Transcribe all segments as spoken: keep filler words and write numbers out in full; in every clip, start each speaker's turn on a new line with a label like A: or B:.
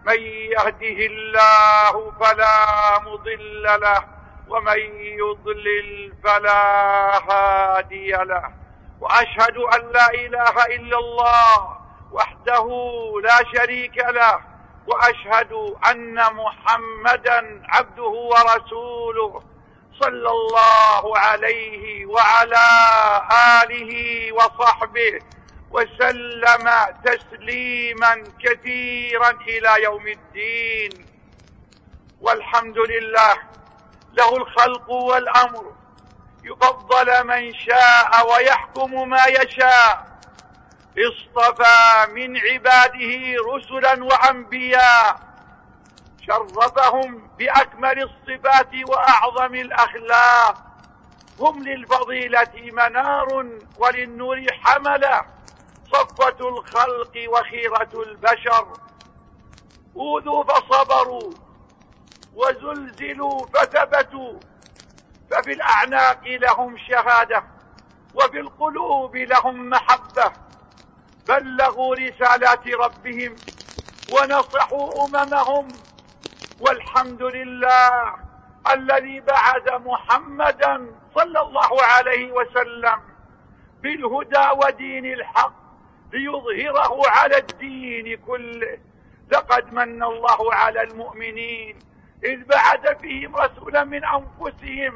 A: من يهده الله فلا مضل له ومن يضلل فلا هادي له، وأشهد أن لا إله إلا الله وحده لا شريك له، وأشهد أن محمدا عبده ورسوله صلى الله عليه وعلى آله وصحبه وسلم تسليما كثيرا إلى يوم الدين. والحمد لله، له الخلق والأمر، يفضل من شاء ويحكم ما يشاء. اصطفى من عباده رسلا وأنبياء، شرفهم بأكمل الصفات وأعظم الأخلاق. هم للفضيلة منار وللنور حملة، صفوة الخلق وخيرة البشر. أوذوا فصبروا وزلزلوا فثبتوا، ففي الأعناق لهم شهادة وفي القلوب لهم محبة. بلغوا رسالات ربهم ونصحوا أممهم. والحمد لله الذي بعث محمدا صلى الله عليه وسلم بالهدى ودين الحق ليظهره على الدين كله. لقد من الله على المؤمنين إذ بعث فيهم رسولا من أنفسهم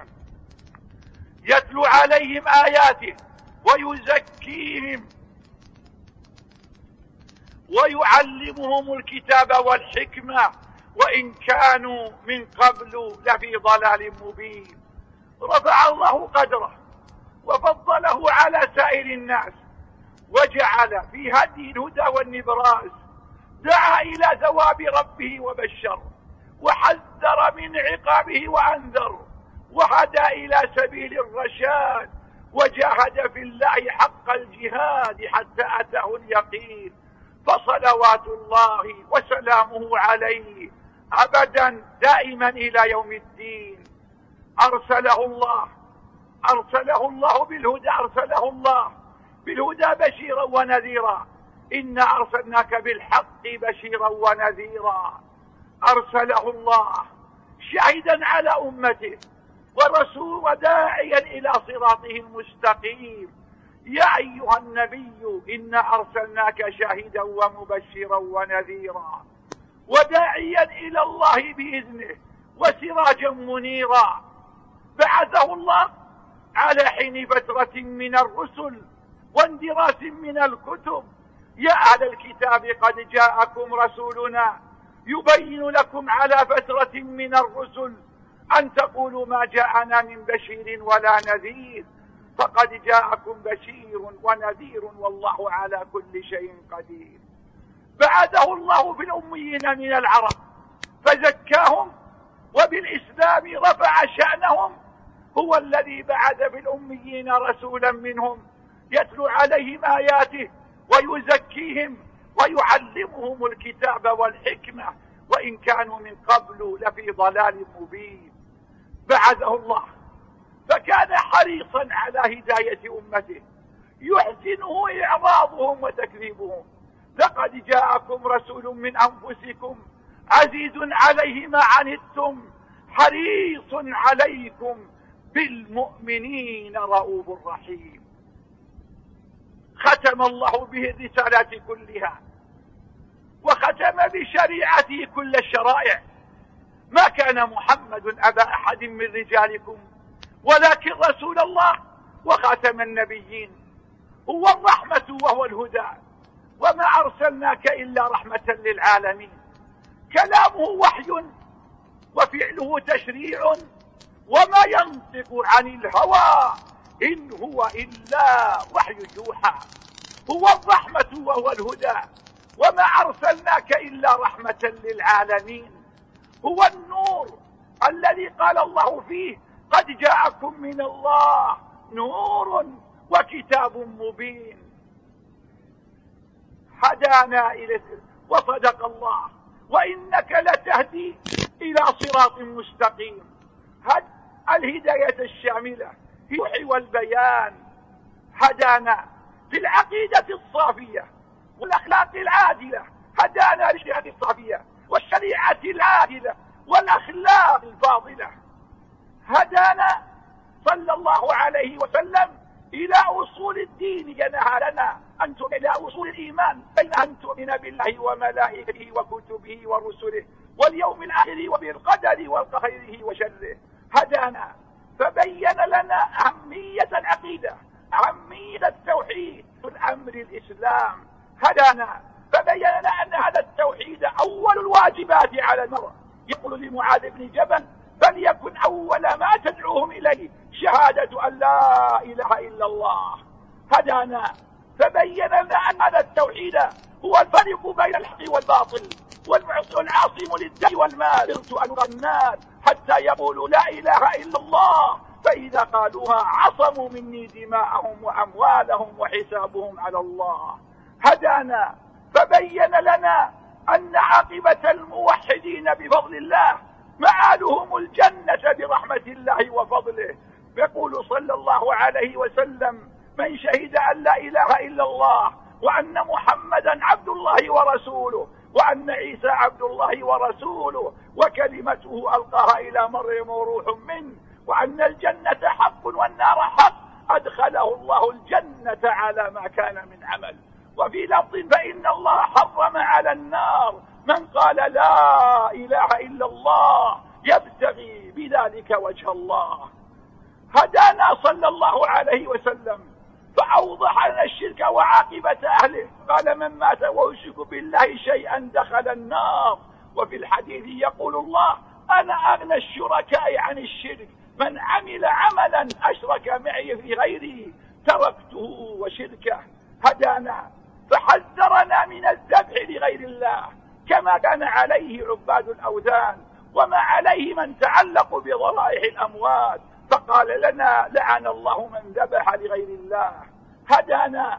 A: يتلو عليهم آياته ويزكيهم ويعلمهم الكتاب والحكمة وإن كانوا من قبل لفي ضلال مبين. رفع الله قدره وفضله على سائر الناس، وجعل في هدي الهدى والنبراس. دعا إلى ثواب ربه وبشر، وحذر من عقابه وأنذر، وهدى إلى سبيل الرشاد، وجاهد في الله حق الجهاد حتى أتاه اليقين. فصلوات الله وسلامه عليه أبدا دائما إلى يوم الدين. أرسله الله أرسله الله بالهدى أرسله الله بالهدى بشيرا ونذيرا. إنا أرسلناك بالحق بشيرا ونذيرا. أرسله الله شاهدا على أمته ورسول وداعيا إلى صراطه المستقيم. يا أيها النبي إنا أرسلناك شاهدا ومبشرا ونذيرا وداعيا إلى الله بإذنه وسراجا منيرا. بعثه الله على حين فترة من الرسل واندراس من الكتب. يا أهل الكتاب قد جاءكم رسولنا يبين لكم على فترة من الرسل أن تقولوا ما جاءنا من بشير ولا نذير، فقد جاءكم بشير ونذير والله على كل شيء قدير. بعثه الله بالأميين من العرب فزكاهم، وبالإسلام رفع شأنهم. هو الذي بعث بالأميين رسولا منهم يتلو عليهم آياته ويزكيهم ويعلمهم الكتاب والحكمة وإن كانوا من قبل لفي ضلال مبين. بعثه الله فكان حريصا على هداية أمته، يحسنه إعراضهم وتكذيبهم. لقد جاءكم رسول من أنفسكم عزيز عليه ما عنتم حريص عليكم بالمؤمنين رؤوف رحيم. ختم الله به الرسالات كلها، وختم بشريعته كل الشرائع. ما كان محمد أبا أحد من رجالكم ولكن رسول الله وخاتم النبيين. هو الرحمة وهو الهدى، وما أرسلناك إلا رحمة للعالمين. كلامه وحي وفعله تشريع، وما ينطق عن الهوى إن هو إلا وحي يوحى. هو الرحمة وهو الهدى، وما أرسلناك إلا رحمة للعالمين. هو النور الذي قال الله فيه قد جاءكم من الله نور وكتاب مبين. هدانا إليه وصدق الله وإنك لتهدي إلى صراط مستقيم. هد الهداية الشاملة في الوحي والبيان. هدانا للعقيدة الصافية والأخلاق العادلة. هدانا للشهادة الصافية الدين جناها لنا أن تؤمن إلى أصول الإيمان، بين أن تؤمن بالله وملائكته وكتبه ورسله واليوم الآخر وبالقدر وخيره وشره. هدانا فبين لنا أهمية العقيدة، أهمية التوحيد، الأمر الإسلام. هدانا فبين لنا أن هذا التوحيد أول الواجبات على المرء. يقول لمعاذ بن جبل: فليكن أول ما تدعوهم إليه شهادة أن لا إله إلا الله. هدانا فبين لنا أن هذا التوحيد هو الفرق بين الحق والباطل، والعاصم للدم والمال. أمرت أن الناس حتى يقولوا لا إله إلا الله، فإذا قالوها عصموا مني دماءهم وأموالهم وحسابهم على الله. هدانا فبين لنا أن عاقبة الموحدين بفضل الله معالهم الجنة برحمة الله وفضله. يقول صلى الله عليه وسلم: من شهد أن لا إله إلا الله وأن محمدا عبد الله ورسوله وأن عيسى عبد الله ورسوله وكلمته ألقاها إلى مريم وروح منه وأن الجنة حق والنار حق، أدخله الله الجنة على ما كان من عمل. وفي لفظ: فإن الله حرم على النار من قال لا إله إلا الله يبتغي بذلك وجه الله. هدانا صلى الله عليه وسلم فأوضح لنا الشرك وعاقبة أهله. قال: من مات ويشرك بالله شيئا دخل النار. وفي الحديث يقول الله: أنا أغنى الشركاء عن الشرك، من عمل عملا أشرك معي في غيره تركته وشركه. هدانا فحذرنا من الذبح لغير الله كما كان عليه عباد الأوثان وما عليه من تعلق بضرائح الأموات، فقال لنا: لعن الله من ذبح لغير الله. هدانا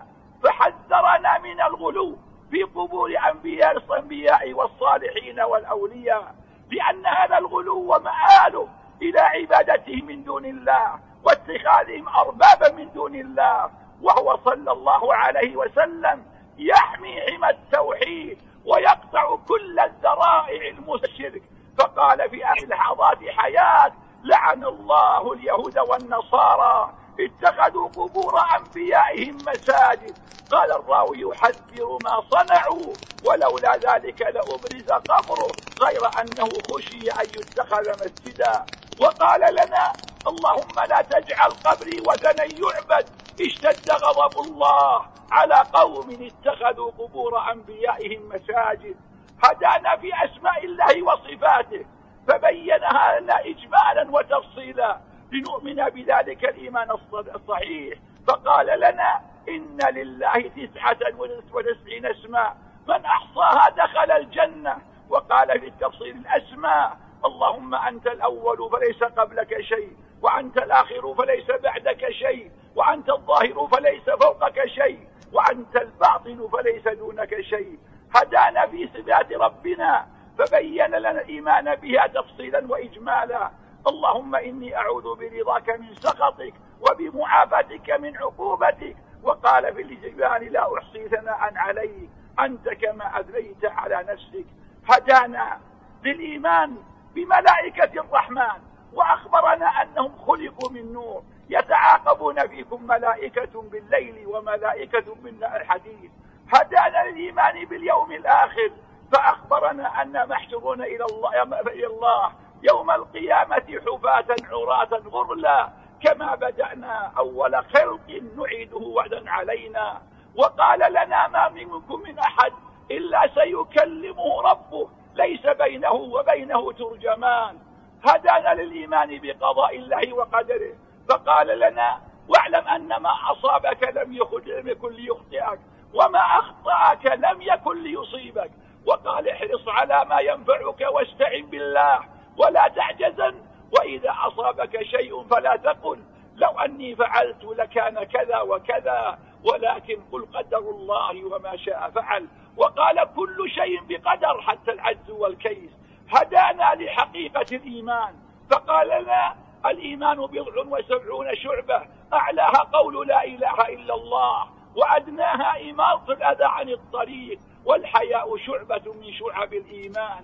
A: فحذرنا من الغلو في قبور أنبياء الأنبياء والصالحين والأولياء، لأن هذا الغلو مآله إلى عبادته من دون الله واتخاذهم أربابا من دون الله. وهو صلى الله عليه وسلم يحمي حمى التوحيد ويقطع كل الذرائع المشرك، فقال في آخر لحظات حياة: لعن الله اليهود والنصارى اتخذوا قبور أنبيائهم مساجد. قال الراوي: يحذر ما صنعوا ولولا ذلك لأبرز قبره، غير أنه خشي أن يتخذ مسجدا. وقال لنا: اللهم لا تجعل قبري وثنا يعبد، اشتد غضب الله على قوم اتخذوا قبور أنبيائهم مساجد. هدانا في أسماء الله وصفاته فبينها لنا إجمالا وتفصيلا لنؤمن بذلك الإيمان الصحيح. فقال لنا: إن لله تسعة وتسعين اسما من أحصاها دخل الجنة. وقال في التفصيل الأسماء: اللهم أنت الأول فليس قبلك شيء، وأنت الآخر فليس بعدك شيء، وأنت الظاهر فليس فوقك شيء، وأنت الباطن فليس دونك شيء. هدانا في صفات ربنا فبين لنا الإيمان بها تفصيلا وإجمالا. اللهم إني أعوذ برضاك من سخطك وبمعافاتك من عقوبتك. وقال في الجبال: لا أحصي ثناء عليك أنت كما أثنيت على نفسك. هدانا للإيمان بملائكة الرحمن وأخبرنا أنهم خلقوا من نور، يتعاقبون فيكم ملائكة بالليل وملائكة بالحديث. هدانا للإيمان باليوم الآخر فأخبرنا أن محشرون إلى الله, إلى الله يوم القيامة حفاة عراة غرلا، كما بدأنا أول خلق نعيده وعدا علينا. وقال لنا: ما منكم من أحد إلا سيكلمه ربه ليس بينه وبينه ترجمان. هدانا للإيمان بقضاء الله وقدره فقال لنا: واعلم أن ما أصابك لم يكن ليخطئك وما أخطأك لم يكن ليصيبك. وقال: احرص على ما ينفعك واستعن بالله ولا تعجزن، وإذا أصابك شيء فلا تقل لو أني فعلت لكان كذا وكذا، ولكن قل قدر الله وما شاء فعل. وقال: كل شيء بقدر حتى العجز والكيس. هدانا لحقيقة الإيمان فقال لنا: الإيمان بضع وسبعون شعبة، أعلاها قول لا إله إلا الله، وأدناها إماطة الأذى عن الطريق، والحياء شعبة من شعب الإيمان.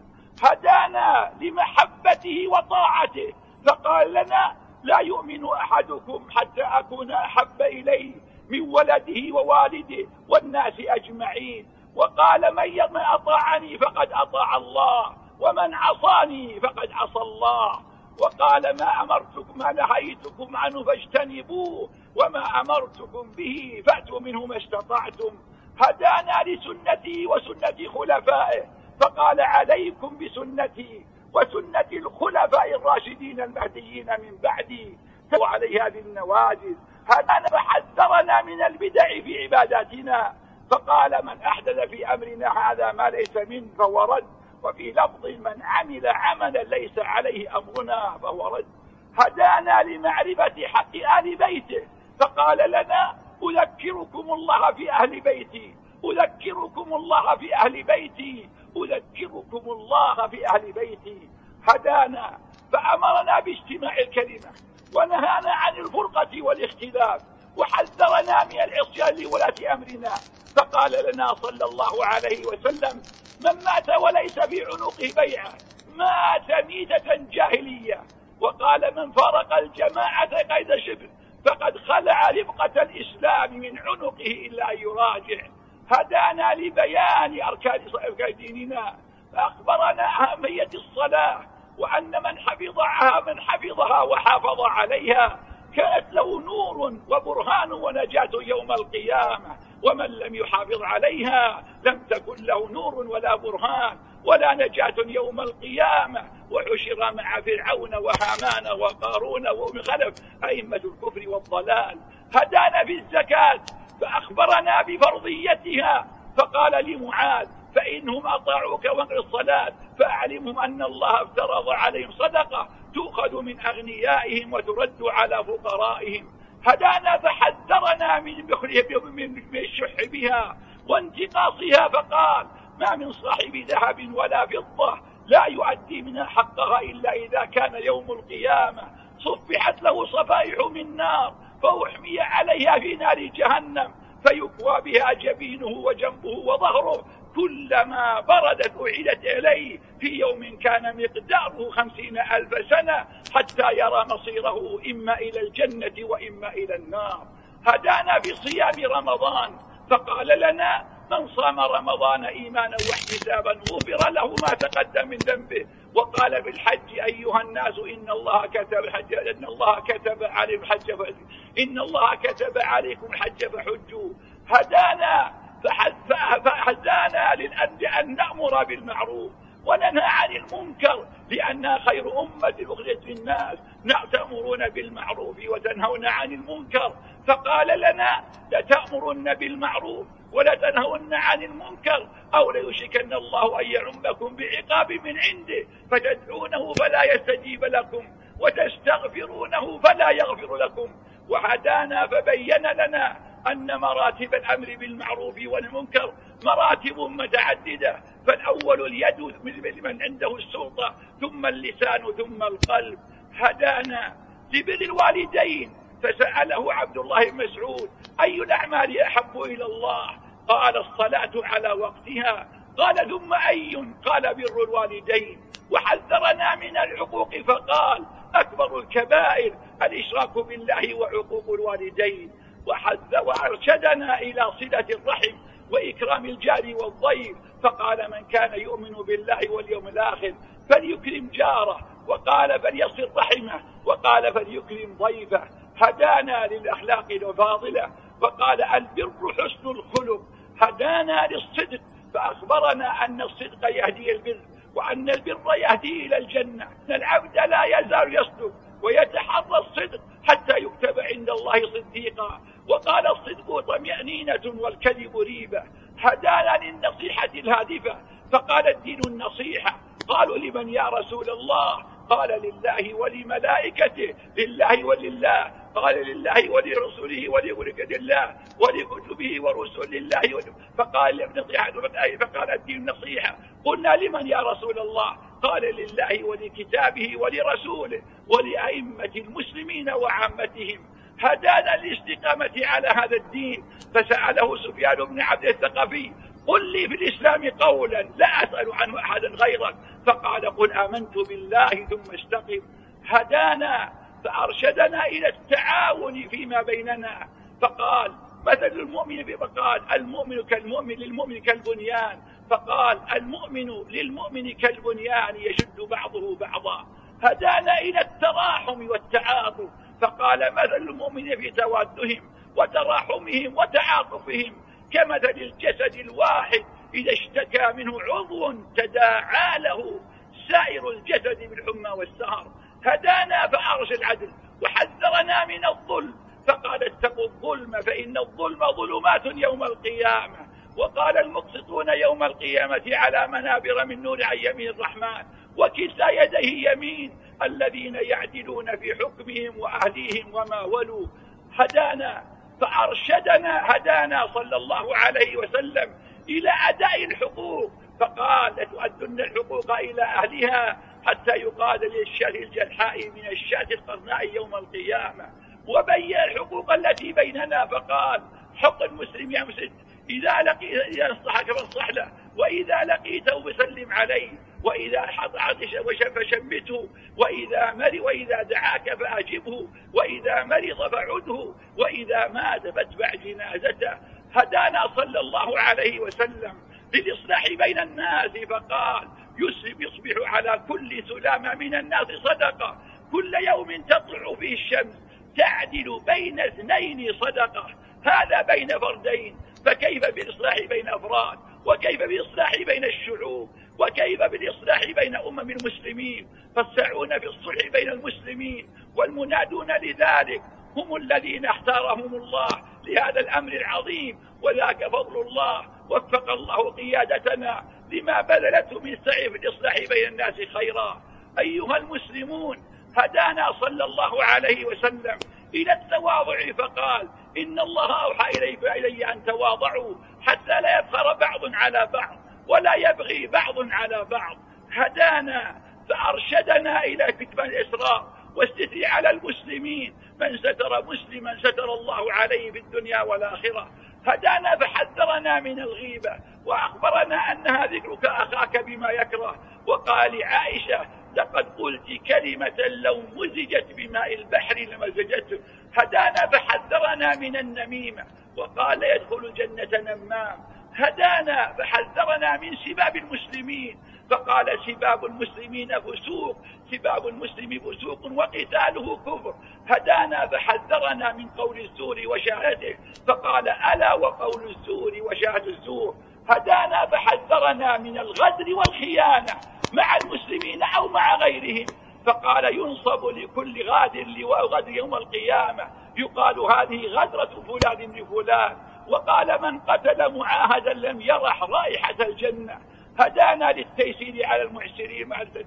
A: هدانا لمحبته وطاعته فقال لنا: لا يؤمن أحدكم حتى أكون أحب إليه من ولده ووالده والناس أجمعين، وقال من أطاعني فقد أطاع الله ومن عصاني فقد عصى الله، وقال ما أمرتكم ما نهيتكم عنه فاجتنبوه وما أمرتكم به فأتوا منه ما استطعتم. هدانا لسنتي وسنة خلفائه، فقال عليكم بسنتي وسنة الخلفاء الراشدين المهديين من بعدي وعليها بالنواجذ. هدانا فحذرنا من البدع في عباداتنا، فقال من أحدث في أمرنا هذا ما ليس منه فهو رد، وفي لفظ من عمل عملا ليس عليه أمرنا فهو رد. هدانا لمعرفة حق آل بيته، فقال لنا أذكركم الله في أهل بيتي أذكركم الله في أهل بيتي أذكركم الله في أهل بيتي. هدانا فأمرنا باجتماع الكلمة ونهانا عن الفرقة والاختلاف، وحذرنا من العصيان لولاة أمرنا، فقال لنا صلى الله عليه وسلم من مات وليس في عنقه بيعة مات ميتة جاهلية، وقال من فارق الجماعة قيد شبر فقد خلع رفقة الإسلام من عنقه إلا يراجع. هدانا لبيان أركان ديننا، فأخبرنا أهمية الصلاة، وأن من حفظها من حفظها وحافظ عليها كانت له نور وبرهان ونجاة يوم القيامة، ومن لم يحافظ عليها لم تكن له نور ولا برهان ولا نجاة يوم القيامة، وحشر مع فرعون وهامان وقارون ومن خلف أئمة الكفر والضلال. هدانا في الزكاة، فأخبرنا بفرضيتها، فقال لمعاذ فإنهم أطاعوك وانقر الصلاة فأعلمهم أن الله افترض عليهم صدقة تؤخذ من أغنيائهم وترد على فقرائهم. هدانا فحذرنا من من الشح بها وانتقاصها، فقال ما من صاحب ذهب ولا فضة لا يؤدي منها حقها إلا إذا كان يوم القيامة صفحت له صفائح من نار فأحمي عليها في نار جهنم فيكوى بها جبينه وجنبه وظهره، كلما بردت أعيدت إليه في يوم كان مقداره خمسين ألف سنة حتى يرى مصيره إما إلى الجنة وإما إلى النار. هدانا بصيام رمضان، فقال لنا من صام رمضان إيمانا واحتسابا غفر له ما تقدم من ذنبه، وقال بالحج أيها الناس إن الله كتب الحج إن الله كتب عليكم الحج إن الله كتب عليكم الحج فحجوا. هدانا فهدانا لأن نأمر بالمعروف وننهى عن المنكر لأنها خير أمة أخرجت للناس، تأمرون بالمعروف وتنهون عن المنكر، فقال لنا لتأمرن بالمعروف ولتنهون عن المنكر أو ليشركن الله أن يعمكم بعقاب من عنده فتدعونه فلا يستجيب لكم وتستغفرونه فلا يغفر لكم. وهدانا فبين لنا أن مراتب الأمر بالمعروف والمنكر مراتب متعددة، فالأول اليد من عنده السلطة ثم اللسان ثم القلب. هدانا لبر الوالدين، فسأله عبد الله بن مسعود أي الأعمال أحب إلى الله؟ قال الصلاة على وقتها. قال ثم أي؟ قال بر الوالدين. وحذرنا من العقوق فقال أكبر الكبائر الإشراك بالله وعقوق الوالدين. وأرشدنا إلى صلة الرحم وإكرام الجار والضيف، فقال من كان يؤمن بالله واليوم الآخر فليكرم جاره، وقال فليصل رحمه، وقال فليكرم ضيفه. هدانا للأخلاق الفاضلة، وقال البر حسن الخلق. هدانا للصدق، فأخبرنا أن الصدق يهدي البر وأن البر يهدي إلى الجنة، أن العبد لا يزال يصدق ويتحرى الصدق حتى يكتب عند الله صديقا، وقال الصدق طمأنينة والكذب ريبة. هدانا للنصيحة الهادفة، فقال الدين النصيحة. قالوا لمن يا رسول الله؟ قال لله ولملائكته. لله ولله. قال لله ولرسوله ولملائكة الله ولكتبه ورسل الله. فقال فقال الدين النصيحة. قلنا لمن يا رسول الله؟ قال لله ولكتابه ولرسوله ولأئمة المسلمين وعامتهم. هدانا الاستقامة على هذا الدين، فسأله سفيان بن عبد الثقفي قل لي في الإسلام قولا لا أسأل عنه أحدا غيرك، فقال قل آمنت بالله ثم استقم. هدانا فأرشدنا إلى التعاون فيما بيننا، فقال مثل المؤمن فقال المؤمن كالمؤمن للمؤمن كالبنيان، فقال المؤمن للمؤمن كالبنيان يشد بعضه بعضا. هدانا إلى التراحم والتعاطف، فقال مثل المؤمن في توادهم وتراحمهم وتعاطفهم كمثل الجسد الواحد إذا اشتكى منه عضو تداعى له سائر الجسد بالحمى والسهر. هدانا فأرشد العدل وحذرنا من الظلم، فقال اتقوا الظلم فإن الظلم ظلمات يوم القيامة. وقال المقسطون يوم القيامة على منابر من نور عن يمين الرحمن وكلتا يديه يمين الذين يعدلون في حكمهم وأهليهم وما ولوا. هدانا فأرشدنا، هدانا صلى الله عليه وسلم إلى أداء الحقوق، فقال لتؤدن الحقوق إلى أهلها حتى يقال للشاة الجلحاء من الشاة القرناء يوم القيامة. وبين الحقوق التي بيننا، فقال حق المسلم يا مسلم إذا لقيت إذا انصحك فانصح له، وإذا لقيته فسلم عليه، وإذا عطش فشمته، وإذا مرض وإذا دعاك فأجبه، وإذا مرض فعده، وإذا مات فاتبع جنازته. هدانا صلى الله عليه وسلم للإصلاح بين الناس، فقال يصبح على كل سلامة من الناس صدقة، كل يوم تطلع فيه الشمس تعدل بين اثنين صدقة. هذا بين فردين، فكيف بالإصلاح بين أفراد؟ وكيف بالإصلاح بين الشعوب؟ وكيف بالإصلاح بين أمم المسلمين؟ فالسعون في الصلح بين المسلمين والمنادون لذلك هم الذين اختارهم الله لهذا الأمر العظيم، وذاك فضل الله. وفق الله قيادتنا لما بذلته من سعي في الإصلاح بين الناس خيرا. أيها المسلمون، هدانا صلى الله عليه وسلم إلى التواضع، فقال إن الله أوحى إليك إلي أن تواضعوا حتى لا يفخر بعض على بعض ولا يبغي بعض على بعض. هدانا فأرشدنا إلى كتمان الإسراء واستثني على المسلمين، من ستر مسلما ستر الله عليه في الدنيا والآخرة. هدانا فحذرنا من الغيبة وأخبرنا أنها ذكرك أخاك بما يكره، وقال لعائشة لقد قلت كلمة لو مزجت بماء البحر لمزجته. هدانا فحذرنا من النميمة، وقال يدخل الجنة نمام. هدانا فحذرنا من سباب المسلمين، فقال سباب المسلمين فسوق، سباب المسلم فسوق وقتاله كفر. هدانا فحذرنا من قول الزور وشهادته، فقال ألا وقول الزور وشهادة الزور. هدانا فحذرنا من الغدر والخيانة مع المسلمين أو مع غيرهم، فقال ينصب لكل غادر لواء غدر يوم القيامة، يقال هذه غدرة فلان لفلان. وقال من قتل معاهدا لم يرح رائحة الجنة. هدانا للتيسير على المعسرين،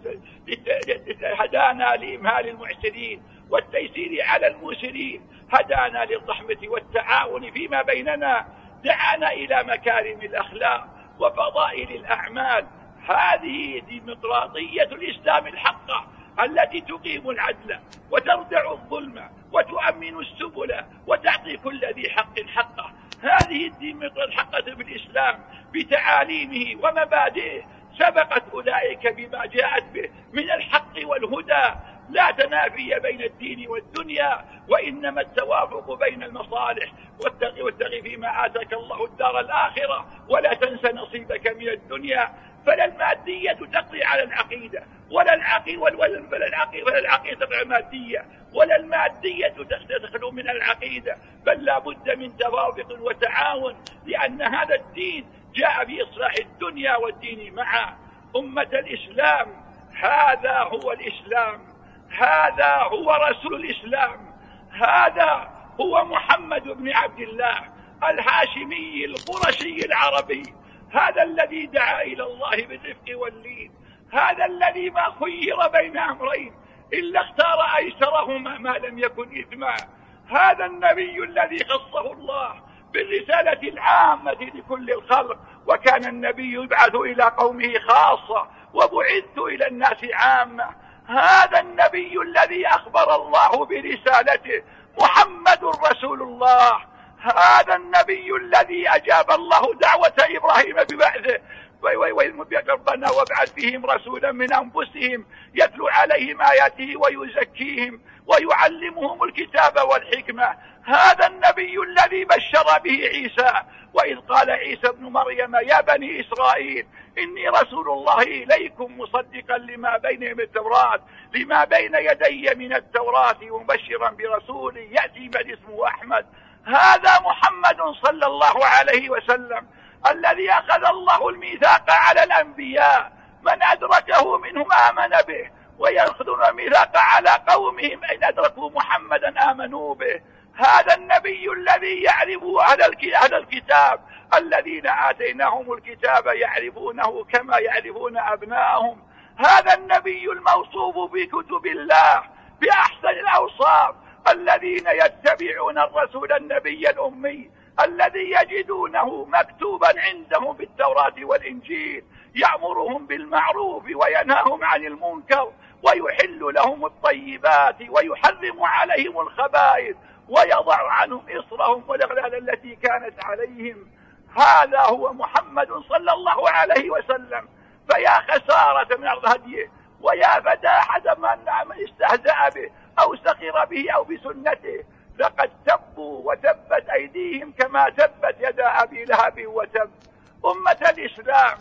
A: هدانا لإمهال المعسرين والتيسير على المسرين. هدانا للرحمة والتعاون فيما بيننا، دعانا إلى مكارم الأخلاق وفضائل الأعمال. هذه ديمقراطية الإسلام الحقة التي تقيم العدل وتردع الظلم وتؤمن السبل وتعطي كل ذي حق حقه. هذه الديمقراطية الحقة في الإسلام بتعاليمه ومبادئه سبقت أولئك بما جاءت به من الحق والهدى. لا تنافي بين الدين والدنيا، وإنما التوافق بين المصالح. واتقي واتقي فيما آتاك الله الدار الآخرة، ولا تنس نصيبك من الدنيا. فلا المادية تقضي على العقيدة، ولا العقيدة ولا العقيدة ولا العقيدة المادية، ولا المادية تخلو من العقيدة، بل لا بد من توافق وتعاون، لأن هذا الدين جاء بإصلاح الدنيا والدين معا. أمة الإسلام، هذا هو الإسلام، هذا هو رسول الإسلام، هذا هو محمد بن عبد الله الهاشمي القرشي العربي، هذا الذي دعا إلى الله بالرفق واللين، هذا الذي ما خير بين أمرين إلا اختار أيسرهما ما لم يكن إثما. هذا النبي الذي خصه الله بالرسالة العامة لكل الخلق، وكان النبي يبعث إلى قومه خاصة وبعثت إلى الناس عامة. هذا النبي الذي أخبر الله برسالته، محمد رسول الله. هذا النبي الذي أجاب الله دعوة إبراهيم ببعثه، ربنا وابعث فيهم رسولا من أنفسهم يتلو عليهم آياته ويزكيهم ويعلمهم الكتاب والحكمة. هذا النبي الذي بشر به عيسى، وإذ قال عيسى ابن مريم يا بني إسرائيل إني رسول الله إليكم مصدقا لما بين من التوراة لما بين يدي من التوراة ومبشرا برسول يأتي من اسمه أحمد. هذا محمد صلى الله عليه وسلم الذي أخذ الله الميثاق على الأنبياء، من أدركه منهم آمن به، ويأخذون الميثاق على قومهم إن أدركوا محمدا آمنوا به. هذا النبي الذي يعرفه أهل الكتاب الذين آتيناهم الكتاب يعرفونه كما يعرفون أبناءهم. هذا النبي الموصوف بكتب الله بأحسن الأوصاف، الذين يتبعون الرسول النبي الأمي الذي يجدونه مكتوبا عندهم في التوراة والإنجيل، يأمرهم بالمعروف وينهاهم عن المنكر ويحل لهم الطيبات ويحرم عليهم الخبائث ويضع عنهم إصرهم والأغلال التي كانت عليهم. هذا هو محمد صلى الله عليه وسلم. فيا خسارة من هديه، ويا فداحة من استهزأ به أو سخر به أو بسنته. لقد تبوا وتبت أيديهم كما تبت يدا أبي لهب وتب. أمة الإسلام،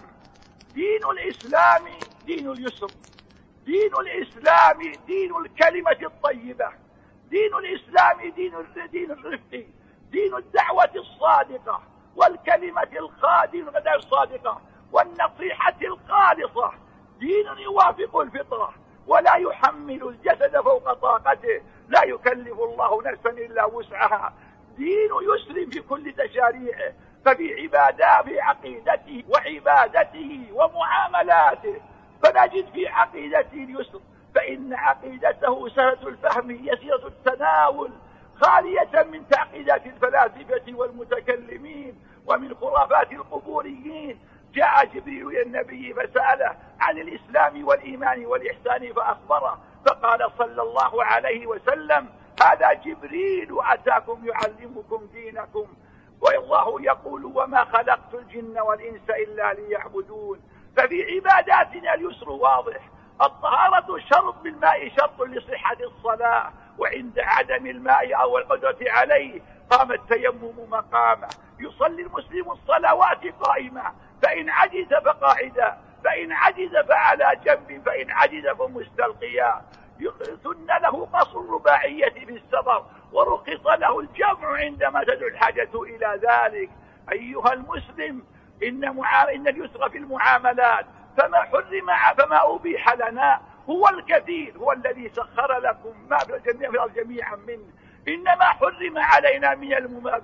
A: دين الإسلام دين اليسر، دين الإسلام دين الكلمة الطيبة، دين الإسلام دين دين الرفق، دين الدعوة الصادقة والكلمة الخادمة الصادقة والنصيحة الخالصة، دين يوافق الفطرة ولا يحمل الجسد فوق طاقته، لا يكلف الله نفسا إلا وسعها، دين يسلم في كل تشاريعه، ففي عبادات في عقيدته وعبادته ومعاملاته فنجد في عقيدته اليسر، فإن عقيدته سهلة الفهم يسيرة التناول خالية من تعقيدات الفلاسفة والمتكلمين ومن خرافات القبوريين. جاء جبريل إلى النبي فسأله عن الإسلام والإيمان والإحسان فأخبره، فقال صلى الله عليه وسلم هذا جبريل أتاكم يعلمكم دينكم، والله يقول وما خلقت الجن والإنس إلا ليعبدون. ففي عباداتنا اليسر واضح، الطهارة شرط بالماء شرط لصحة الصلاة، وعند عدم الماء أو القدرة عليه قام التيمم مقامه. يصلي المسلم الصلوات قائمة، فإن عجز فقاعدا، فإن عجز فعلى جنب، فإن عجز فمستلقيا. سن له قصر الرباعية في السفر، ورخص له الجمع عندما تدعو الحاجة إلى ذلك. أيها المسلم، إن, معا... إن اليسر في المعاملات، فما حرم فما أبيح لنا هو الكثير، هو الذي سخر لكم ما في الجميع جميعا منه. إنما حرم علينا من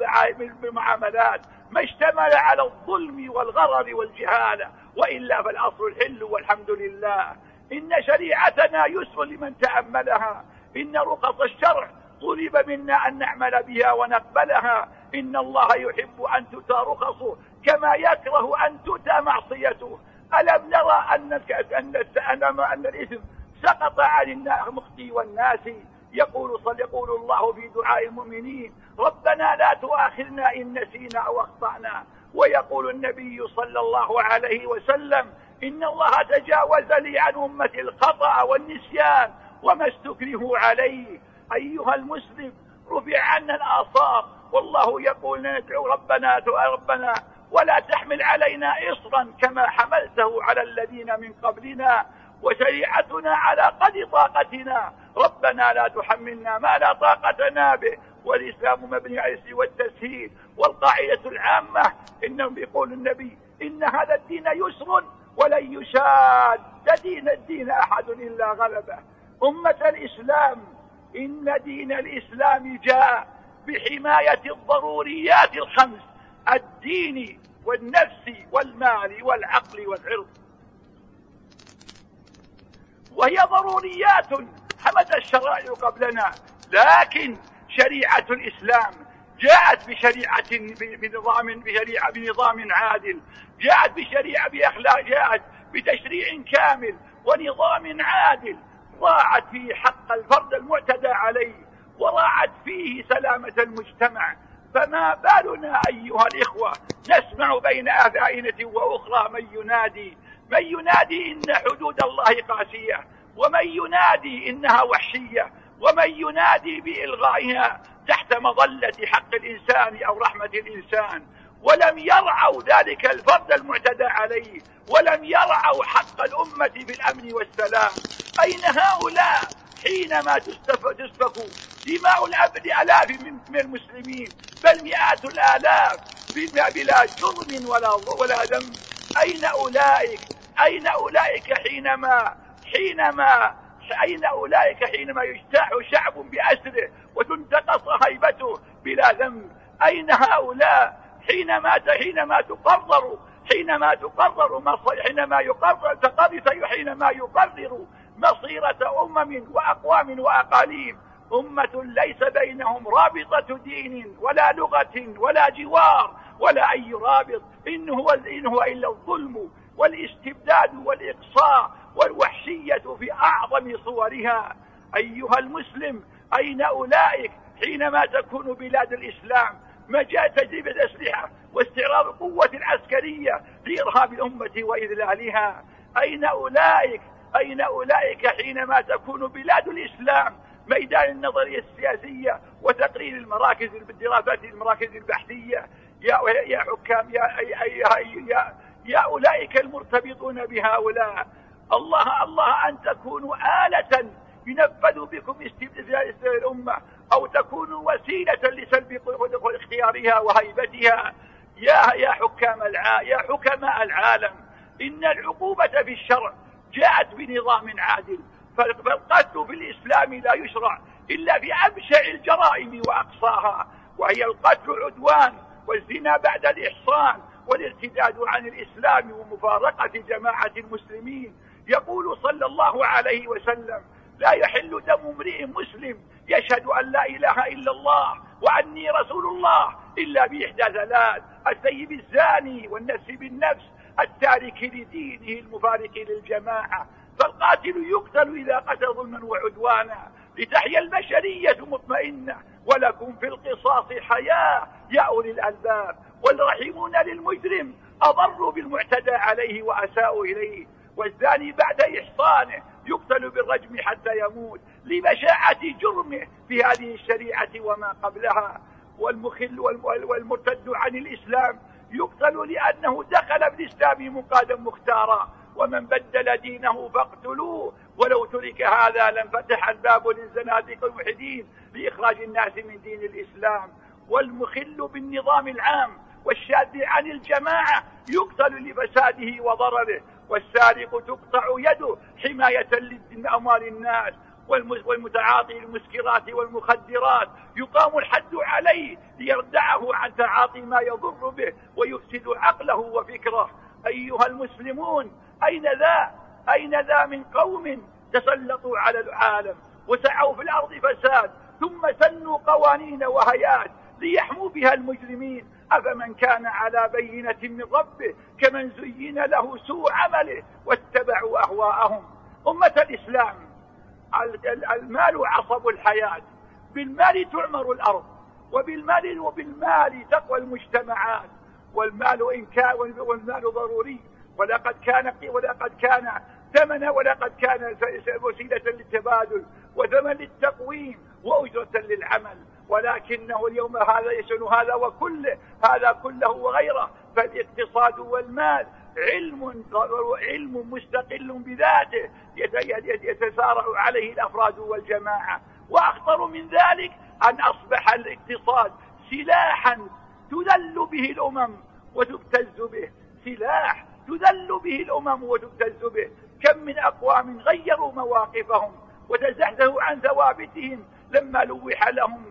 A: المعاملات ما اشتمل على الظلم والغرر والجهالة، وإلا فالأصل الحل والحمد لله. إن شريعتنا يسر لمن تأملها، إن رخص الشرع طلب منا أن نعمل بها ونقبلها. إن الله يحب أن تؤتى رخصه كما يكره أن تؤتى معصيته. ألم نرى أن أن أن الإثم سقط عن المخطي والناس؟ يقول صلى يقول الله في دعاء المؤمنين ربنا لا تؤاخذنا إن نسينا أو أخطأنا. ويقول النبي صلى الله عليه وسلم إن الله تجاوز لي عن أمتي الخطأ والنسيان وما استكرهوا عليه. أيها المسلم، رفع عنا الآثار، والله يقول ندعو ربنا ربنا ولا تحمل علينا إصرا كما حملته على الذين من قبلنا، وشريعتنا على قدر طاقتنا. ربنا لا تحملنا ما لا طاقة لنا به. والإسلام مبني على اليسر والتسهيل. والقاعدة العامة إنهم يقول النبي إن هذا الدين يسر ولن يشاد دين الدين أحد إلا غلبه. أمة الإسلام، إن دين الإسلام جاء بحماية الضروريات الخمس: الدين والنفس والمال والعقل والعرض، وهي ضروريات حمد الشرائع قبلنا. لكن شريعة الإسلام جاءت بشريعة بنظام بشريعة بنظام عادل، جاءت بشريعة بأخلاق، جاءت بتشريع كامل ونظام عادل، راعت فيه حق الفرد المعتدى عليه، وراعت فيه سلامة المجتمع. فما بالنا أيها الإخوة نسمع بين آذان وأخرى من ينادي من ينادي إن حدود الله قاسية، ومن ينادي إنها وحشية، ومن ينادي بإلغائها تحت تحت مظلة حق الإنسان أو رحمة الإنسان، ولم يرعوا ذلك الفرد المعتدى عليه، ولم يرعوا حق الأمة بالأمن والسلام. أين هؤلاء حينما تسفك دماء الآلاف من المسلمين، بل مئات الآلاف بلا جرم ولا ولا ذنب؟ أين أولئك؟ أين أولئك حينما حينما أين أولئك حينما يجتاح شعب بأسره وتنتقص هيبته بلا ذنب؟ أين هؤلاء حينما حينما تقرر حينما تقرر حينما يقرر تقرر حينما يقرر مصيرة أمم وأقوام وأقاليم، أمة ليس بينهم رابطة دين ولا لغة ولا جوار ولا أي رابط، إن هو, إن هو إلا الظلم والاستبداد والإقصاء والوحشية في أعظم صورها. أيها المسلم، أين أولئك حينما تكون بلاد الإسلام مجال تجربة الأسلحة واستعراض القوة العسكرية لإرهاب الأمة وإذلالها؟ أين أولئك؟ أين أولئك حينما تكون بلاد الإسلام ميدان النظرية السياسية وتقرير المراكز بالدراسات المراكز البحثية؟ يا يا حكام، يا يا يا, يا أولئك المرتبطون بهؤلاء، الله الله أن تكونوا آلة ينفذ بكم استبداد الأمة، أو تكونوا وسيلة لسلب اختيارها وهيبتها. يا يا حكام الع... يا حكماء العالم، إن العقوبة في الشرع جاءت بنظام عادل، فالقتل في الإسلام لا يشرع إلا في أبشع الجرائم وأقصاها، وهي القتل عدوان، والزنا بعد الإحصان، والارتداد عن الإسلام ومفارقة جماعة المسلمين. يقول صلى الله عليه وسلم: لا يحل دم امرئ مسلم يشهد أن لا إله إلا الله وأني رسول الله إلا بإحدى ثلاث: الثيب الزاني، والنفس بالنفس، التارك لدينه المفارق للجماعة. فالقاتل يقتل إذا قتل ظلما وعدوانا لتحيا البشرية مطمئنة، ولكم في القصاص حياة يا أولي الألباب. والرحيمون للمجرم أضروا بالمعتدى عليه وأساءوا إليه. والزاني بعد إحصانه يقتل بالرجم حتى يموت لبشاعة جرمه في هذه الشريعة وما قبلها. والمخل والمرتد عن الإسلام يقتل لأنه دخل بالإسلام مقادا مختارا، ومن بدل دينه فاقتلوه، ولو ترك هذا لانفتح الباب للزنادقة الملحدين لإخراج الناس من دين الإسلام. والمخل بالنظام العام والشاذ عن الجماعة يقتل لفساده وضرره. والسارق تقطع يده حماية لأموال الناس. والمتعاطي المسكرات والمخدرات يقام الحد عليه ليردعه عن تعاطي ما يضر به ويفسد عقله وفكره. أيها المسلمون، أين ذا أين ذا من قوم تسلطوا على العالم وسعوا في الأرض فساد، ثم سنوا قوانين وهيئات ليحموا بها المجرمين؟ أفمن كان على بينة من ربه كمن زين له سوء عمله واتبعوا أهواءهم. أمة الإسلام، المال عصب الحياة، بالمال تعمر الأرض، وبالمال وبالمال تقوى المجتمعات. والمال إن كان والمال ضروري، ولقد كان ولقد كان ثمنا، ولقد كان وسيلة للتبادل وثمن للتقويم وأجرة للعمل. ولكنه اليوم هذا يشن هذا وكله هذا كله وغيره. فالاقتصاد والمال علم علم مستقل بذاته يتسارع عليه الأفراد والجماعة. وأخطر من ذلك أن أصبح الاقتصاد سلاحا تذل به الأمم وتبتز به، سلاح تذل به الأمم وتبتز به. كم من أقوام غيروا مواقفهم وتزحزحوا عن ثوابتهم لما لوح لهم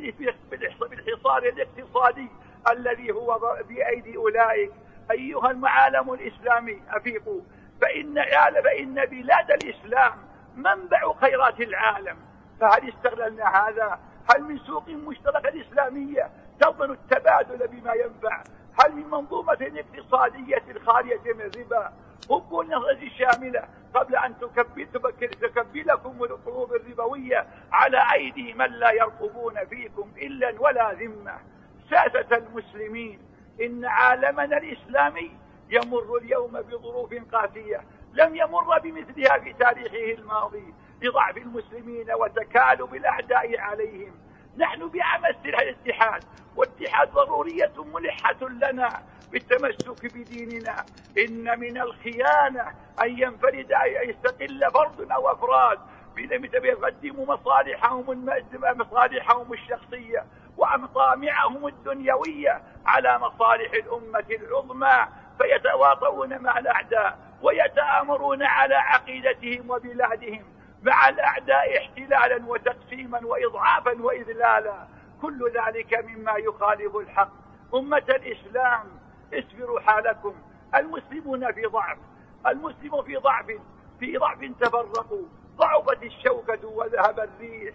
A: بالحصار الاقتصادي الذي هو بأيدي أولئك. أيها المعالم الإسلامي، أفيقوا، فإن فإن بلاد الإسلام منبع خيرات العالم، فهل استغللنا هذا؟ هل من سوق مشتركة إسلامية تضمن التبادل بما ينفع؟ هل من منظومة اقتصادية خالية من الربا؟ هبوا النهضة الشاملة قبل أن تكبل تكبلكم القلوب الربوية على أيدي من لا يرقبون فيكم إلا ولا ذمة. ساسة المسلمين، إن عالمنا الإسلامي يمر اليوم بظروف قاسية لم يمر بمثلها في تاريخه الماضي لضعف المسلمين وتكالب الأعداء عليهم. نحن بأمس الاتحاد، والاتحاد ضرورية ملحة لنا بالتمسك بديننا. إن من الخيانة أن ينفرد أن يستقل فرد أو أفراد بيقدموا مصالحهم مصالحهم الشخصية ومطامعهم الدنيوية على مصالح الأمة العظمى، فيتواطؤون مع الأعداء ويتآمرون على عقيدتهم وبلادهم مع الأعداء احتلالا وتقسيما وإضعافا وإذلالا. كل ذلك مما يخالف الحق. أمة الإسلام اصبروا حالكم، المسلمون في ضعف، المسلم في ضعف في ضعف تفرقوا، ضعفت الشوكة وذهب الريح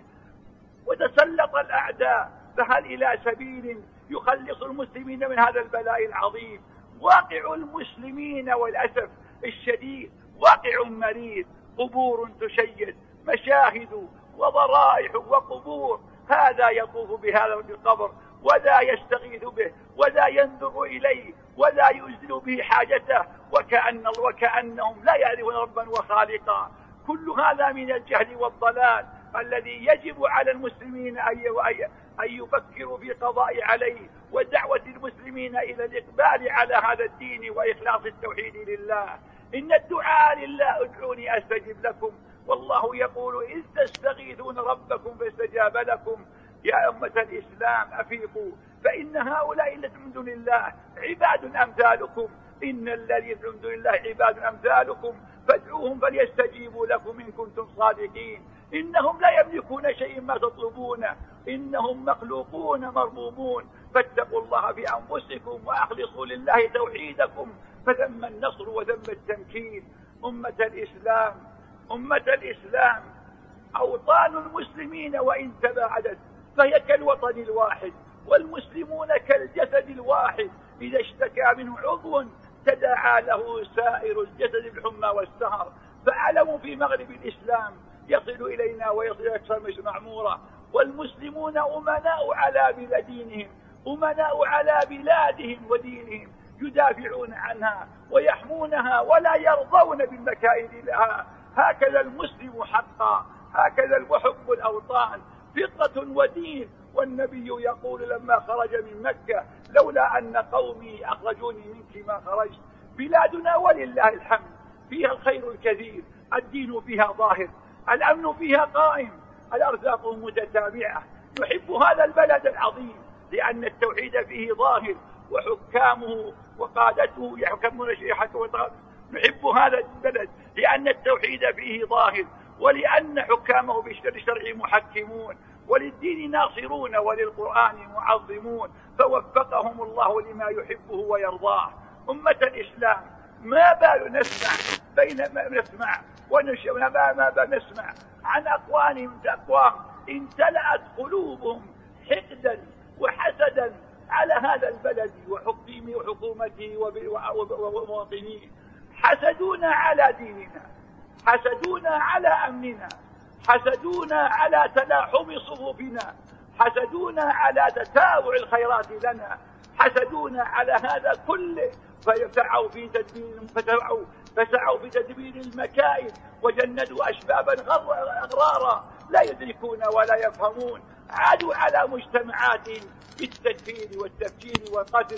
A: وتسلط الأعداء، فهل إلى سبيل يخلص المسلمين من هذا البلاء العظيم؟ واقع المسلمين والأسف الشديد واقع مريض، قبور تشيد، مشاهد وضرائح وقبور، هذا يطوف بهذا القبر ولا يستغيث به ولا ينظر إليه ولا يزيل به حاجته، وكأن وكأنهم لا يعرفون ربا وخالقا. كل هذا من الجهل والضلال الذي يجب على المسلمين أن يفكروا في قضاء عليه، ودعوة المسلمين إلى الإقبال على هذا الدين وإخلاص التوحيد لله. إن الدعاء لله ادعوني أستجب لكم، والله يقول إذ تستغيثون ربكم فاستجاب لكم. يا أمة الإسلام أفيقوا، فإن هؤلاء الذين من دون الله عباد أمثالكم، إن الذين من دون الله عباد أمثالكم فادعوهم فليستجيبوا لكم إن كنتم صادقين. إنهم لا يملكون شيء ما تطلبونه، إنهم مخلوقون مربوبون، فاتقوا الله في أنفسكم وأخلصوا لله توحيدكم، فثم النصر وثم التمكين. أمة الإسلام أمة الإسلام أوطان المسلمين وإن تباعدت فهي كالوطن الواحد، والمسلمون كالجسد الواحد، إذا اشتكى منه عضو تداعى له سائر الجسد بالحمى والسهر. فاعلموا في مغرب الإسلام يصل إلينا ويصل أكثر مش معمورة، والمسلمون أمناء على بلادهم، أمناء على بلادهم ودينهم، يدافعون عنها ويحمونها ولا يرضون بالمكائد لها. هكذا المسلم حقا، هكذا المحب الأوطان، فطرة ودين. والنبي يقول لما خرج من مكة لولا أن قومي أخرجوني منك ما خرجت. بلادنا ولله الحمد فيها الخير الكثير، الدين فيها ظاهر، الأمن فيها قائم، الأرزاق متتابعة. نحب هذا البلد العظيم لأن التوحيد فيه ظاهر، وحكامه وقادته يحكمون شيئا. نحب هذا البلد لأن التوحيد فيه ظاهر، ولأن حكامه بالشرع محكمون، وللدين ناصرون، وللقرآن معظمون، فوفقهم الله لما يحبه ويرضاه. أمة الإسلام ما بال نسمع بينما نسمع ونشأ ما بال نسمع عن أقوام أقوام امتلأت قلوبهم حقدا وحسدا على هذا البلد وحكمه وحكومته ومواطنيه، حسدونا على ديننا، حسدونا على أمننا، حسدونا على تلاحم صفوفنا، حسدونا على تتابع الخيرات لنا، حسدونا على هذا كله، فسعوا في تدبير فسعوا فسعوا في تدبير المكائد، وجندوا أشبابا أغرارا لا يدركون ولا يفهمون، عادوا على مجتمعاتهم بالتدفين والتفجير والقتل.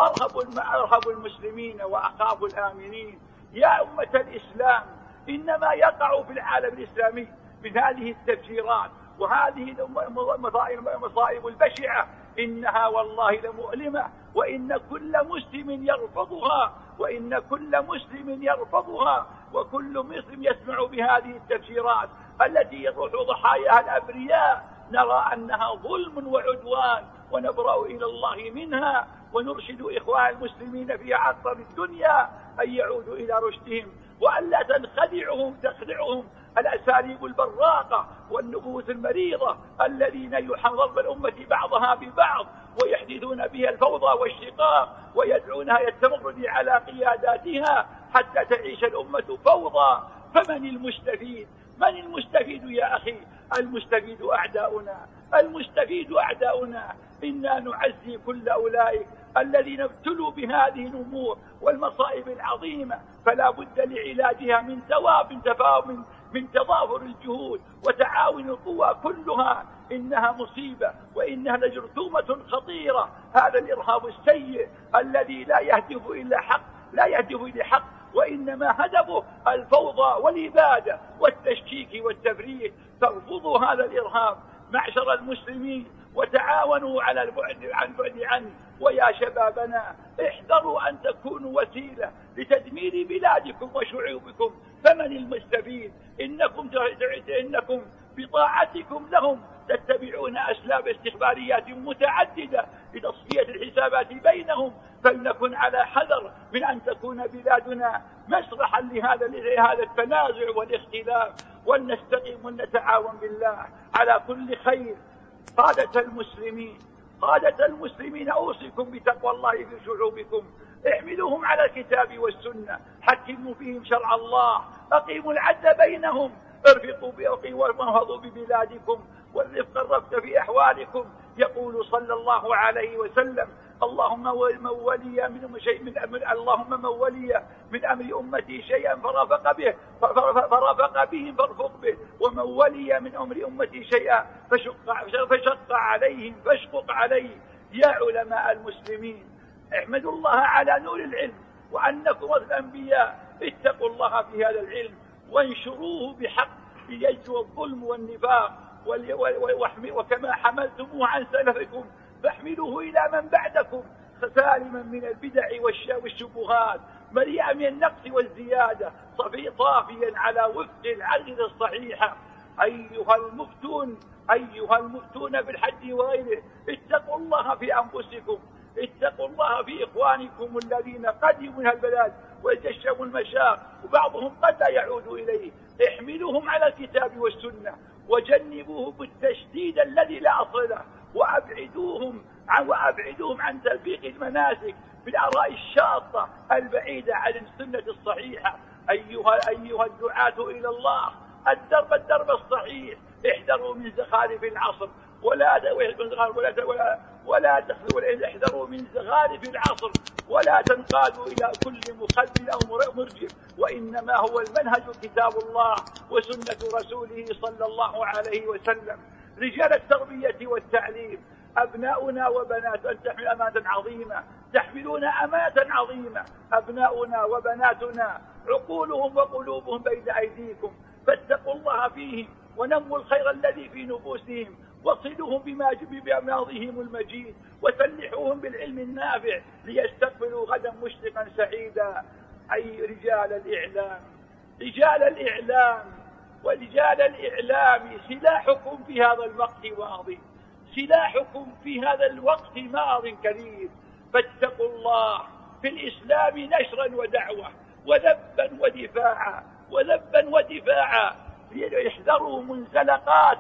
A: أرهبوا المسلمين وأخافوا الآمنين. يا أمة الإسلام إنما يقع في العالم الإسلامي من هذه التفجيرات وهذه المصائب البشعة إنها والله لمؤلمة، وإن كل مسلم يرفضها، وإن كل مسلم يرفضها، وكل مسلم يسمع بهذه التفجيرات التي يروح ضحاياها الأبرياء نرى أنها ظلم وعدوان، ونبرأ إلى الله منها، ونرشد إخوان المسلمين في عطر الدنيا أن يعودوا إلى رشدهم، وأن لا تنخدعهم تخدعهم الأساليب البراقة والنفوس المريضة الذين يحن ضرب الأمة بعضها ببعض ويحدثون بها الفوضى والشقاق، ويدعونها التمرد على قياداتها حتى تعيش الأمة فوضى. فمن المستفيد؟ من المستفيد يا أخي؟ المستفيد أعداؤنا، المستفيد أعداؤنا. إنا نعزي كل أولئك الذين ابتلوا بهذه الأمور والمصائب العظيمة، فلا بد لعلاجها من تواب تفاهم من تضافر الجهود وتعاون القوى كلها. إنها مصيبة وإنها لجرثومة خطيرة. هذا الإرهاب السيء الذي لا يهدف إلى حق لا يهدف إلى حق وإنما هدفه الفوضى والإبادة والتشكيك والتفريق. ترفضوا هذا الإرهاب معشر المسلمين وتعاونوا على البعد عن بعد عنه. ويا شبابنا احذروا أن تكونوا وسيلة لتدمير بلادكم وشعوبكم. فمن المستفيد؟ إنكم إنكم بطاعتكم لهم تتبعون أسلاب استخباريات متعددة لتصفية الحسابات بينهم. فلنكن على حذر من أن تكون بلادنا مسرحا لهذا لهذا التنازع والاختلاف، ولنستقيم ونتعاون بالله على كل خير. قادة المسلمين قادة المسلمين أوصيكم بتقوى الله في شعوبكم. احملوهم على الكتاب والسنة، حكموا فيهم شرع الله، أقيموا العدل بينهم، ارفقوا بأخي وانهضوا ببلادكم والرفق الرفق في أحوالكم. يقول صلى الله عليه وسلم: اللهم من ولي من شيء من أمر اللهم من ولي من أمر أمتي شيئا فرفق به فرفق بهم فارفق به، ومن ولي من أمر أمتي شيئا فشق فشق عليهم فاشقق عليه. يا علماء المسلمين احمدوا الله على نور العلم، وأنكم الأنبياء اتقوا الله في هذا العلم وانشروه بحق ليجوا الظلم والنفاق، وكما حملتموه عن سلفكم فاحملوه إلى من بعدكم سالما من البدع والشبهات، مليئا من النقص والزيادة، صافيا على وفق العقيدة الصحيحة. أيها المفتون أيها المفتون بالحج وغيره، اتقوا الله في أنفسكم، اتقوا الله في إخوانكم الذين قدموا من البلاد وجشموا المشاق وبعضهم قد لا يعود إليه. احملوهم على الكتاب والسنة وجنبوه بالتشديد الذي لا أصل له، وأبعدوهم عن وأبعدوهم عن تلفيق المناسك بالآراء الشاطة البعيدة عن السنة الصحيحة. أيها أيها الدعاة إلى الله، الدرب الدرب الصحيح، احذروا من زخارف العصر ولا ولا ولا ولا تخلوا احذروا من زخارف العصر ولا تنقادوا إلى كل مخذل أو مرجف، وإنما هو المنهج كتاب الله وسنة رسوله صلى الله عليه وسلم. رجال التربية والتعليم، أبناؤنا وبنات أن تحمل أمانة عظيمة، تحملون أمانة عظيمة. أبناؤنا وبناتنا عقولهم وقلوبهم بين أيديكم، فاتقوا الله فيهم ونموا الخير الذي في نفوسهم، وصلوهم بما بأمراضهم المجيد، وسلحوهم بالعلم النافع ليستقبلوا غدا مشرقا سعيدا. أي رجال الإعلام رجال الإعلام ورجال الإعلام، سلاحكم في هذا الوقت ماضي، سلاحكم في هذا الوقت ماض كريم. فاتقوا الله في الإسلام نشرا ودعوة وذبا ودفاعا وذبا ودفاعا. احذروا منزلقات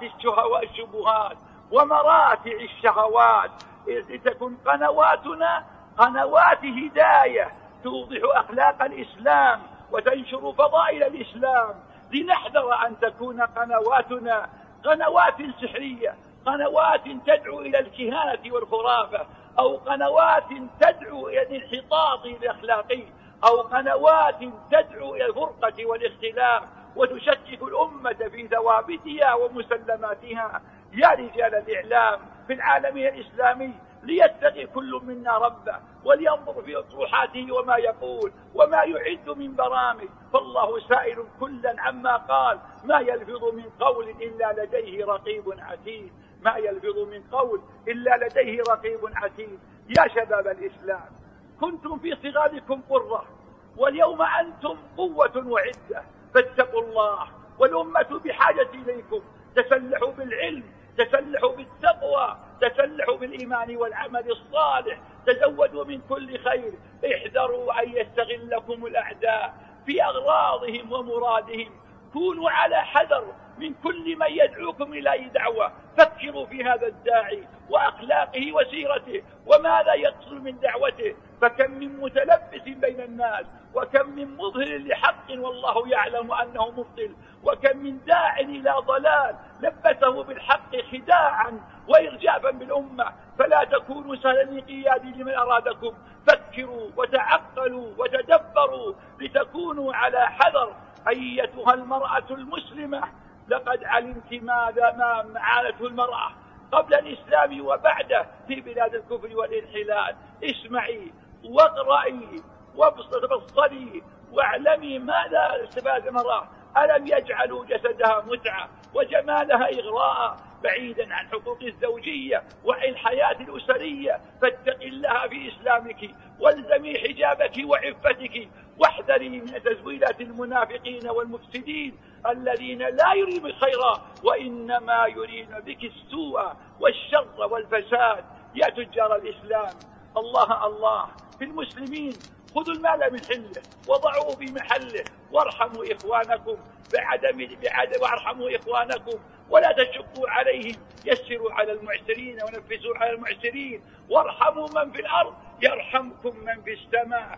A: الشبهات ومراتع الشهوات، لتكن قنواتنا قنوات هداية توضح أخلاق الإسلام وتنشر فضائل الإسلام. لنحذر أن تكون قنواتنا قنوات سحرية، قنوات تدعو إلى الكهانة والخرافة، أو قنوات تدعو إلى الانحطاط الأخلاقي، أو قنوات تدعو إلى الفرقة والاختلاف وتشكك الأمة في ثوابتها ومسلماتها. يا رجال الإعلام في العالم الإسلامي، ليتقي كل منا ربه ولينظر في أطروحاته وما يقول وما يعد من برامج، فالله سائل كلا عما قال. ما يلفظ من قول إلا لديه رقيب عتيد، ما يلفظ من قول إلا لديه رقيب عتيد. يا شباب الإسلام، كنتم في صغاركم قرة، واليوم أنتم قوة وعدة، فاتقوا الله، والأمة بحاجة إليكم. تسلحوا بالعلم، تسلحوا بالتقوى، تسلحوا بالإيمان والعمل الصالح، تزودوا من كل خير. احذروا أن يستغلكم الأعداء في أغراضهم ومرادهم. كونوا على حذر من كل من يدعوكم إلى أي دعوة. فكروا في هذا الداعي وأخلاقه وسيرته وماذا يقصد من دعوته، فكم من متلبس بين الناس، وكم من مظهر لحق والله يعلم أنه مبطل، وكم من داع إلى ضلال لبسه بالحق خداعا وإرجافا بالأمة. فلا تكونوا سهلا الانقياد لمن أرادكم. فكروا وتعقلوا وتدبروا لتكونوا على حذر. أيتها المرأة المسلمة، لقد علمت ماذا ما عانته المرأة قبل الإسلام وبعده في بلاد الكفر والانحلال. اسمعي واقرأي وابصري واعلمي ماذا استفاد المرأة. ألم يجعلوا جسدها متعة وجمالها إغراء بعيدا عن حقوق الزوجية والحياة الأسرية؟ فاتقي الله في إسلامك والزمي حجابك وعفتك واحذري من تزويلات المنافقين والمفسدين الذين لا يريدون خيرا وإنما يريدون بك السوء والشر والفساد. يا تجار الإسلام، الله الله في المسلمين، خذوا المال من حله وضعوه في محله وارحموا إخوانكم بعدم بعدم وارحموا إخوانكم ولا تشقوا عليهم، يسروا على المعسرين ونفسوا على المعسرين، وارحموا من في الأرض يرحمكم من في السماء.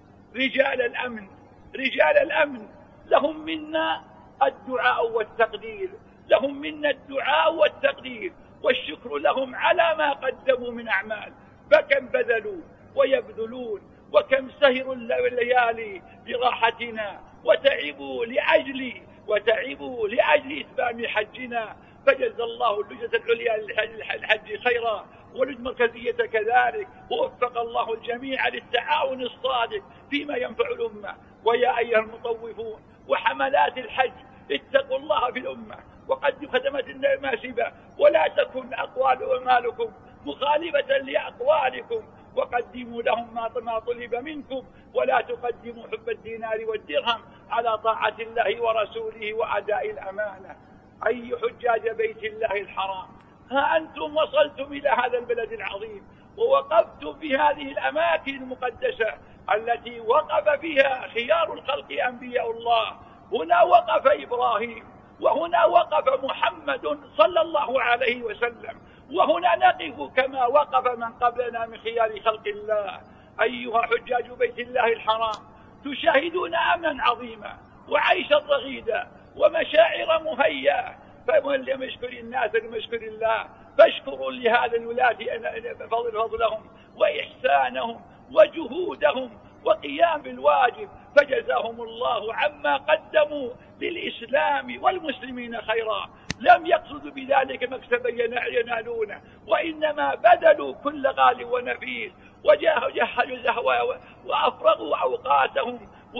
A: رجال الأمن رجال الأمن لهم منا الدعاء والتقدير، لهم منا الدعاء والتقدير والشكر لهم على ما قدموا من أعمال، فكم بذلوا ويبذلون، وكم سهروا الليالي لراحتنا وتعبوا لأجل وتعبوا لأجل إتمام حجنا، فجزى الله اللجنة العليا للحج خيرا واللجنة المركزية كذلك، ووفق الله الجميع للتعاون الصادق فيما ينفع الأمة. ويا أيها المطوفون وحملات الحج، اتقوا الله في الأمة وقدموا خدمات المناسبة، ولا تكن أقوال وأعمالكم مخالفة لأقوالكم، وقدموا لهم ما طلب منكم، ولا تقدموا حب الدينار والدرهم على طاعة الله ورسوله وأداء الأمانة. أي حجاج بيت الله الحرام، ها أنتم وصلتم إلى هذا البلد العظيم ووقفتم في هذه الأماكن المقدسة التي وقف فيها خيار الخلق أنبياء الله. هنا وقف إبراهيم، وهنا وقف محمد صلى الله عليه وسلم، وهنا نقف كما وقف من قبلنا من خيار خلق الله. أيها حجاج بيت الله الحرام، تشاهدون أمنا عظيما وعيشا رغيدا ومشاعر مهيئة، فمن لم يشكر الناس لم يشكر الله، فاشكروا لهذا الولاة فضلهم وإحسانهم وجهودهم وقيام بالواجب، فجزاهم الله عما قدموا للإسلام والمسلمين خيرا. لم يقصدوا بذلك مكسبا ينالونه، وإنما بذلوا كل غال ونفيس وجهزوا وأفرغوا أوقاتهم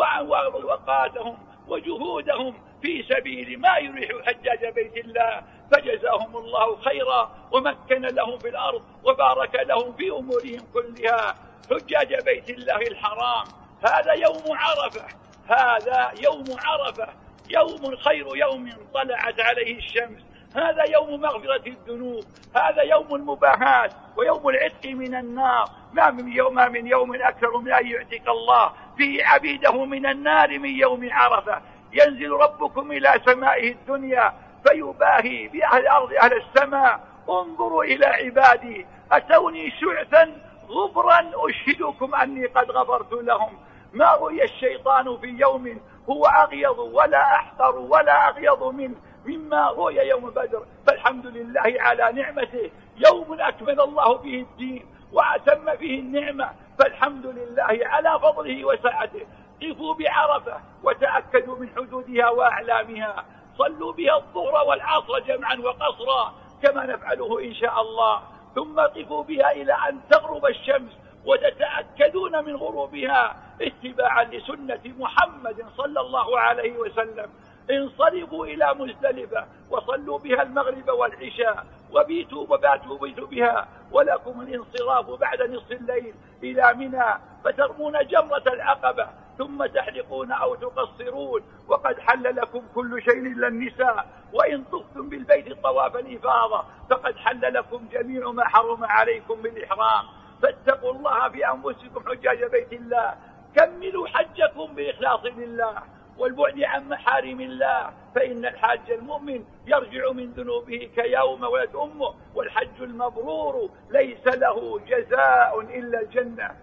A: وأوقاتهم وجهودهم في سبيل ما يريح حجاج بيت الله، فجزاهم الله خيرا ومكن لهم في الأرض وبارك لهم في أمورهم كلها. حجاج بيت الله الحرام، هذا يوم عرفة، هذا يوم عرفة، يوم خير يوم طلعت عليه الشمس، هذا يوم مغفرة الذنوب، هذا يوم المباهاة ويوم العتق من النار. ما من يوم من يوم أكثر من أن يعتق الله فيه عبيده من النار من يوم عرفة. ينزل ربكم إلى سمائه الدنيا فيباهي بأهل الأرض أهل السماء، انظروا إلى عبادي أتوني شعثا غبرا أشهدكم أني قد غفرت لهم. ما رؤي الشيطان في يوم هو أغيض ولا أحقر ولا أغيض منه مما رؤي يوم بدر، فالحمد لله على نعمته، يوم أكمل الله فيه الدين وأتم فيه النعمة، فالحمد لله على فضله وسعته. قفوا بعرفة وتأكدوا من حدودها وأعلامها، صلوا بها الظهر والعصر جمعا وقصرا كما نفعله إن شاء الله، ثم قفوا بها إلى أن تغرب الشمس وتتأكدون من غروبها اتباعا لسنة محمد صلى الله عليه وسلم. انصرفوا إلى مزدلفة وصلوا بها المغرب والعشاء وبيتوا وباتوا بيتوا بها، ولكم الانصراف بعد نصف الليل إلى منى فترمون جمرة العقبة ثم تحلقون أو تقصرون، وقد حل لكم كل شيء إلا النساء، وإن طفتم بالبيت طواف الإفاضة فقد حل لكم جميع ما حرم عليكم بالإحرام. فاتقوا الله في أنفسكم حجاج بيت الله، كملوا حجكم بإخلاص لله والبعد عن محارم الله، فإن الحاج المؤمن يرجع من ذنوبه كيوم ولد أمه، والحج المبرور ليس له جزاء إلا الجنة.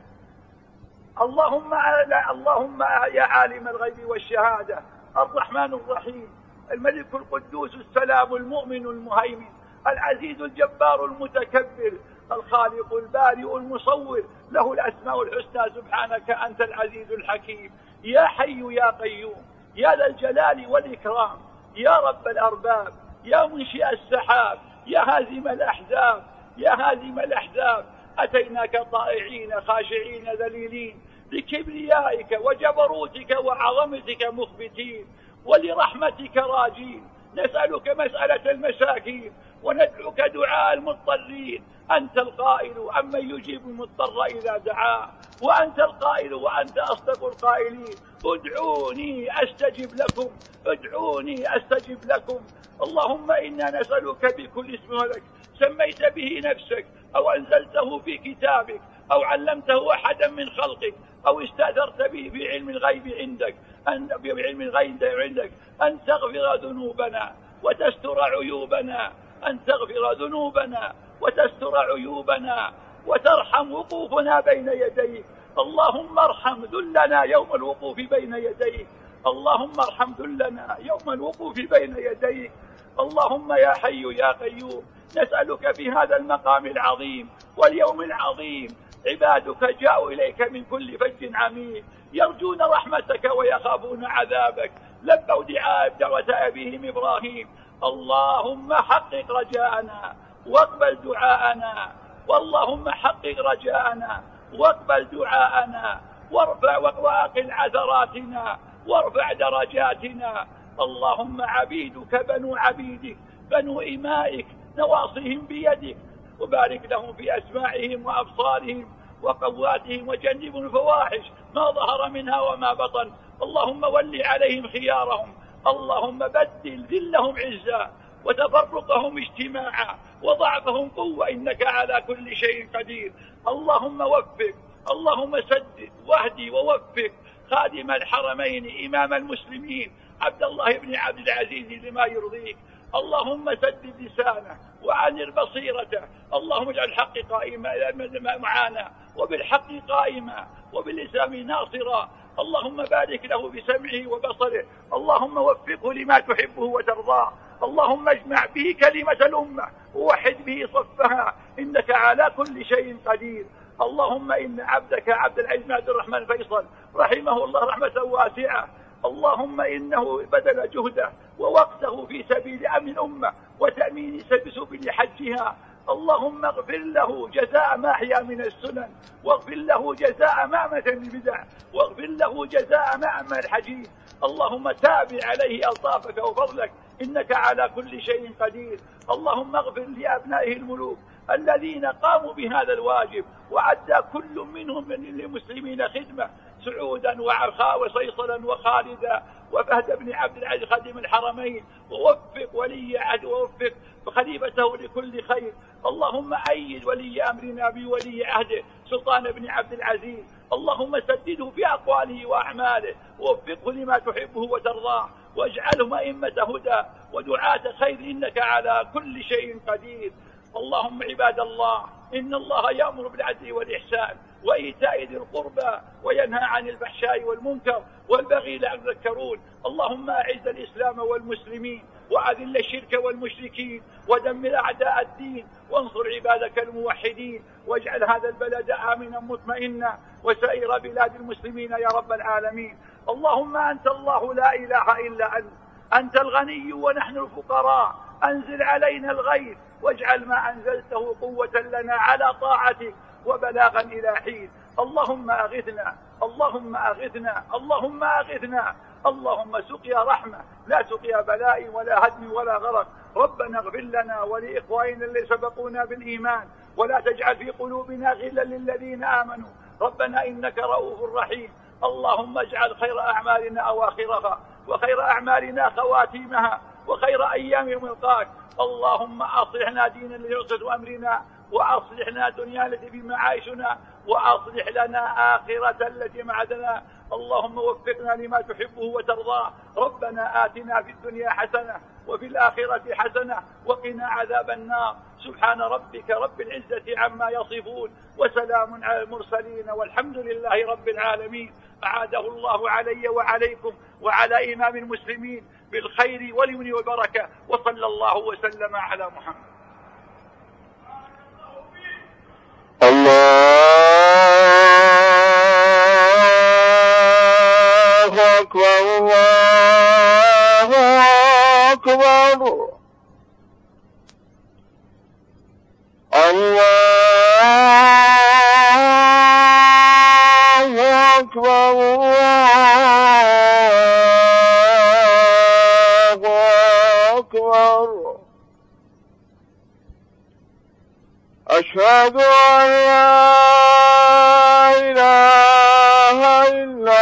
A: اللهم اللهم يا عالم الغيب والشهادة الرحمن الرحيم الملك القدوس السلام المؤمن المهيمن العزيز الجبار المتكبر الخالق البارئ المصور، له الأسماء الحسنى، سبحانك أنت العزيز الحكيم. يا حي يا قيوم يا ذا الجلال والإكرام، يا رب الأرباب، يا منشئ السحاب، يا هازم الأحزاب، يا هازم الأحزاب، أتيناك طائعين خاشعين ذليلين لكبريائك وجبروتك وعظمتك مخبتين، ولرحمتك راجين. نسألك مسألة المساكين وندعوك دعاء المضطرين. أنت القائل أمن يجيب المضطر إذا دعاه، وأنت القائل وأنت أصدق القائلين. ادعوني أستجب لكم، ادعوني أستجب لكم. اللهم إنا نسألك بكل اسم لك سميت به نفسك أو أنزلته في كتابك أو علمته أحدا من خلقك أو استأثرت به في علم الغيب عندك أن بعلم الغيب عندك أن تغفر ذنوبنا وتستر عيوبنا، أن تغفر ذنوبنا وتستر عيوبنا وترحم وقوفنا بين يديك. اللهم ارحم ذلنا يوم الوقوف بين يديك، اللهم ارحم ذلنا يوم الوقوف بين يديك. اللهم يا حي يا قيوم نسألك في هذا المقام العظيم واليوم العظيم، عبادك جاءوا إليك من كل فج عميق يرجون رحمتك ويخافون عذابك، لبوا دعاء دعوة أبيهم إبراهيم. اللهم حقق رجاءنا واقبل دعاءنا، واللهم حقق رجاءنا واقبل دعاءنا، وارفع وأقل عثراتنا وارفع درجاتنا. اللهم عبيدك بنو عبيدك بنو إمائك نواصيهم بيدك، وبارك لهم في أسماعهم وأبصارهم وقواتهم، وجنبهم الفواحش ما ظهر منها وما بطن. اللهم ول عليهم خيارهم، اللهم بدل ذلهم عزا وتفرقهم اجتماعا وضعفهم قوة، إنك على كل شيء قدير. اللهم وفق، اللهم سدد واهدي ووفق خادم الحرمين إمام المسلمين عبد الله بن عبد العزيز لما يرضيك. اللهم سدد لسانه وعنر بصيرته، اللهم اجعل الحق قائما معانا وبالحق قائما وبالإسلام ناصرا. اللهم بارك له بسمعه وبصره، اللهم وفقه لما تحبه وترضاه. اللهم اجمع به كلمة الأمة ووحد به صفها، إنك على كل شيء قدير. اللهم إن عبدك عبد العزيز عبد الرحمن فيصل رحمه الله رحمة واسعة، اللهم إنه بذل جهده ووقته في سبيل أمن الأمة وتأمين سبيل حجها. اللهم اغفر له جزاء ما أحيا من السنن، واغفر له جزاء ما مات من البدع، واغفر له جزاء ما أما الحديث. اللهم تابع عليه ألطافك وفضلك، إنك على كل شيء قدير. اللهم اغفر لأبنائه الملوك الذين قاموا بهذا الواجب وعدى كل منهم للمسلمين خدمة، سعودا وعخاء وصيصلا وخالدا وفهد بن عبد العزيز خادم الحرمين، ووفق ولي عهد ووفق خليفته لكل خير. اللهم أيد ولي أمرنا بولي عهده سلطان بن عبد العزيز، اللهم سدده في أقواله وأعماله ووفقه لما تحبه وترضاه، واجعلهم أئمة هدى ودعاة خير، إنك على كل شيء قدير. اللهم عباد الله، إن الله يأمر بالعدل والإحسان وإيتاء ذي القربى وينهى عن الفحشاء والمنكر والبغي لعلكم تذكرون. اللهم أعز الإسلام والمسلمين وأذل الشرك والمشركين ودمر أعداء الدين وانصر عبادك الموحدين، واجعل هذا البلد آمنا مطمئنا وسائر بلاد المسلمين يا رب العالمين. اللهم أنت الله لا إله إلا أنت، أنت الغني ونحن الفقراء، أنزل علينا الغيث واجعل ما أنزلته قوة لنا على طاعتك وبلاغا إلى حين. اللهم أغثنا، اللهم أغثنا، اللهم أغثنا، اللهم سقيا رحمة لا سقيا بلاء ولا هدم ولا غرق. ربنا اغفر لنا ولإخواننا الذين سبقونا بالإيمان، ولا تجعل في قلوبنا غلا للذين آمنوا. ربنا إنك رؤوف رحيم. اللهم اجعل خير أعمالنا أواخرها وخير أعمالنا خواتيمها وخير أيام ملقاك. اللهم أصلحنا دينا الذي عصمة أمرنا، وأصلحنا دنيا التي في معايشنا، وأصلح لنا آخرة التي معدنا. اللهم وفقنا لما تحبه وترضاه. ربنا آتنا في الدنيا حسنة وفي الآخرة حسنة وقنا عذاب النار. سبحان ربك رب العزة عما يصفون، وسلام على المرسلين، والحمد لله رب العالمين. أعاده الله علي وعليكم وعلى إمام المسلمين بالخير واليمن والبركة، وصلى الله وسلم على محمد.
B: الله أكبر، الله أكبر الله أكبر الله أكبر أشهد أن لا إله إلا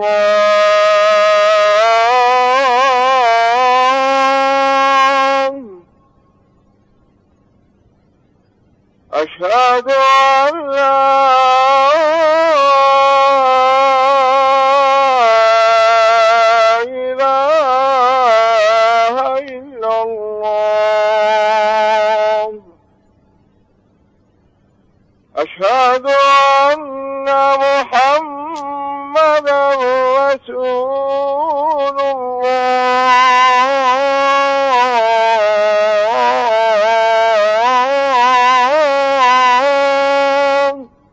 B: الله أشهد أن لا إله إلا الله أشهد أن محمدا رسول الله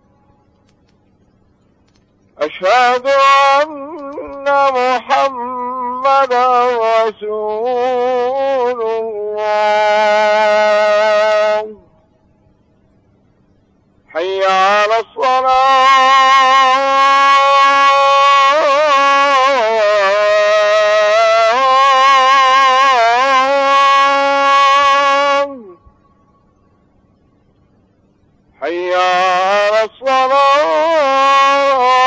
B: أشهد أن محمدا رسول الله حي على الصلاة حي على الصلاة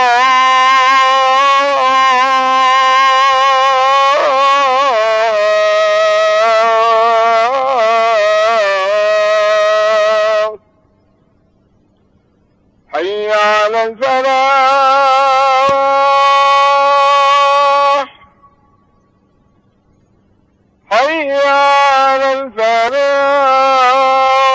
B: حي على الفلاح حي على الفلاح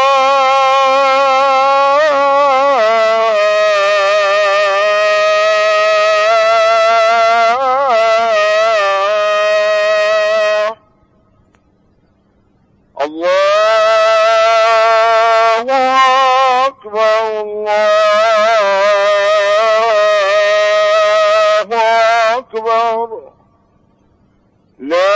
B: الله أكبر الله أكبر لا